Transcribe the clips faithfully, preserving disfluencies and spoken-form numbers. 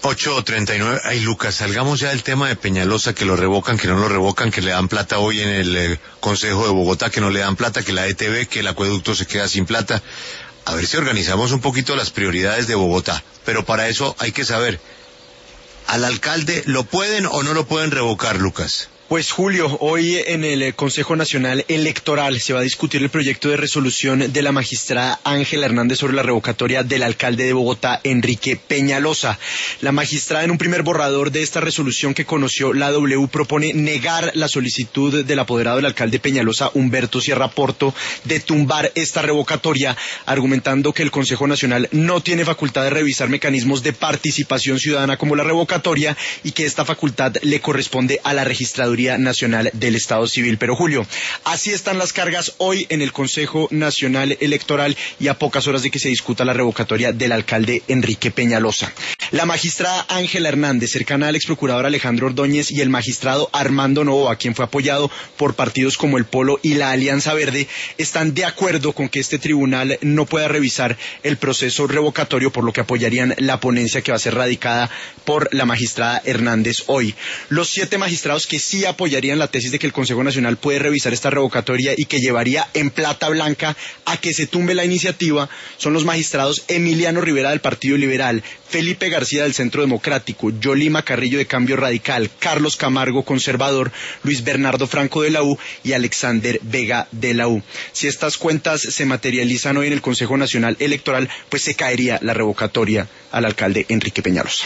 ocho treinta y nueve. Ay, Lucas, salgamos ya del tema de Peñalosa, que lo revocan, que no lo revocan, que le dan plata hoy en el eh, Consejo de Bogotá, que no le dan plata, que la E T V, que el acueducto se queda sin plata. A ver si organizamos un poquito las prioridades de Bogotá. Pero para eso hay que saber, ¿al alcalde lo pueden o no lo pueden revocar, Lucas? Pues Julio, hoy en el Consejo Nacional Electoral se va a discutir el proyecto de resolución de la magistrada Ángela Hernández sobre la revocatoria del alcalde de Bogotá, Enrique Peñalosa. La magistrada, en un primer borrador de esta resolución que conoció la W, propone negar la solicitud del apoderado del alcalde Peñalosa, Humberto Sierra Porto, de tumbar esta revocatoria, argumentando que el Consejo Nacional no tiene facultad de revisar mecanismos de participación ciudadana como la revocatoria y que esta facultad le corresponde a la registraduría Nacional del Estado Civil. Pero Julio, así están las cargas hoy en el Consejo Nacional Electoral y a pocas horas de que se discuta la revocatoria del alcalde Enrique Peñalosa. La magistrada Ángela Hernández, cercana al exprocurador Alejandro Ordóñez, y el magistrado Armando Novoa, quien fue apoyado por partidos como el Polo y la Alianza Verde, están de acuerdo con que este tribunal no pueda revisar el proceso revocatorio, por lo que apoyarían la ponencia que va a ser radicada por la magistrada Hernández hoy. Los siete magistrados que sí apoyarían la tesis de que el Consejo Nacional puede revisar esta revocatoria y que llevaría en plata blanca a que se tumbe la iniciativa son los magistrados Emiliano Rivera del Partido Liberal, Felipe García del Centro Democrático, Yolima Carrillo de Cambio Radical, Carlos Camargo Conservador, Luis Bernardo Franco de la U y Alexander Vega de la U. Si estas cuentas se materializan hoy en el Consejo Nacional Electoral, pues se caería la revocatoria al alcalde Enrique Peñalosa.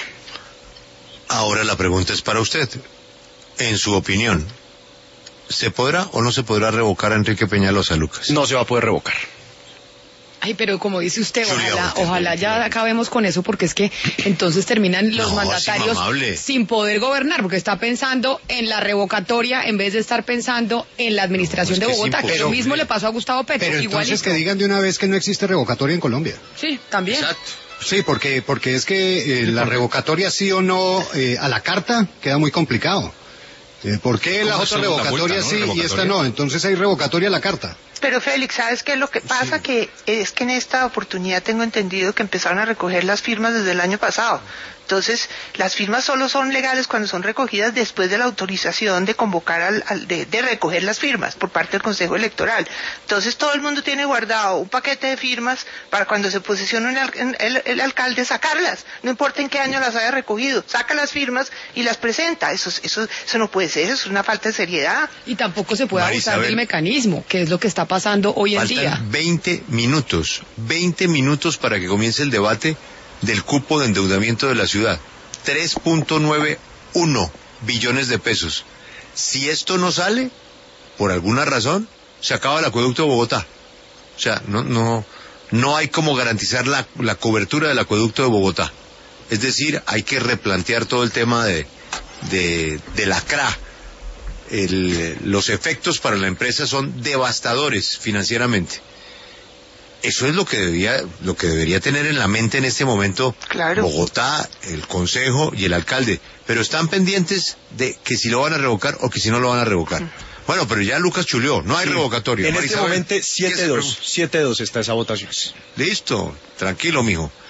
Ahora la pregunta es para usted. En su opinión, ¿se podrá o no se podrá revocar a Enrique Peñalosa, Lucas? No se va a poder revocar. Ay, pero como dice usted, Julia, ojalá, usted ojalá me- ya acabemos con eso, porque es que entonces terminan los No, mandatarios sí, amable. sin poder gobernar, porque está pensando en la revocatoria en vez de estar pensando en la administración No, es de que es Bogotá, que lo imposible. mismo le pasó a Gustavo Petro, Pero entonces igualito. que digan de una vez que no existe revocatoria en Colombia. Sí, también. Exacto. Sí, porque porque es que eh, la revocatoria sí o no eh, a la carta queda muy complicado. Eh, ¿Por qué las ¿Cómo otras segunda revocatorias vuelta, no? sí y esta Revocatoria. no? Entonces hay revocatoria a la carta. Pero Félix, ¿sabes qué es lo que pasa? Sí. Que es que en esta oportunidad tengo entendido que empezaron a recoger las firmas desde el año pasado. Entonces, las firmas solo son legales cuando son recogidas después de la autorización de convocar al, al- de, de recoger las firmas por parte del Consejo Electoral. Entonces, todo el mundo tiene guardado un paquete de firmas para cuando se posesione el, al- el- el alcalde sacarlas. No importa en qué año las haya recogido, saca las firmas y las presenta. Eso, es- eso, eso no puede ser, eso es una falta de seriedad. Y tampoco se puede Mari abusar Isabel. del mecanismo, que es lo que está pasando hoy en día. Faltan veinte minutos, veinte minutos para que comience el debate del cupo de endeudamiento de la ciudad. tres punto noventa y uno billones de pesos. Si esto no sale, por alguna razón, se acaba el acueducto de Bogotá. O sea, no, no, no hay como garantizar la, la cobertura del acueducto de Bogotá. Es decir, hay que replantear todo el tema de, de, de la C R A. El, los efectos para la empresa son devastadores financieramente. Eso es lo que debía, lo que debería tener en la mente en este momento Claro. Bogotá, el Consejo y el alcalde. Pero están pendientes de que si lo van a revocar o que si no lo van a revocar. Bueno, pero ya Lucas chuleó, no hay revocatoria. En Mari este Isabel, momento ¿qué se siete dos, pregunta? siete dos está esa votación. Listo, tranquilo, mijo.